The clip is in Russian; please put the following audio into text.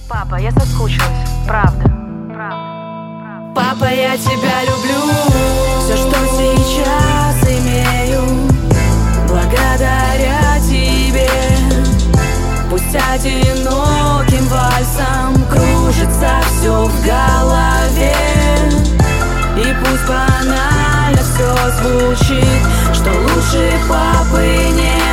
Папа, я соскучилась, правда. Папа, я тебя люблю. Все, что сейчас имею, благодаря тебе. Пусть одиноким вальсом кружится все в голове, и пусть банально все звучит, что лучше папы нет.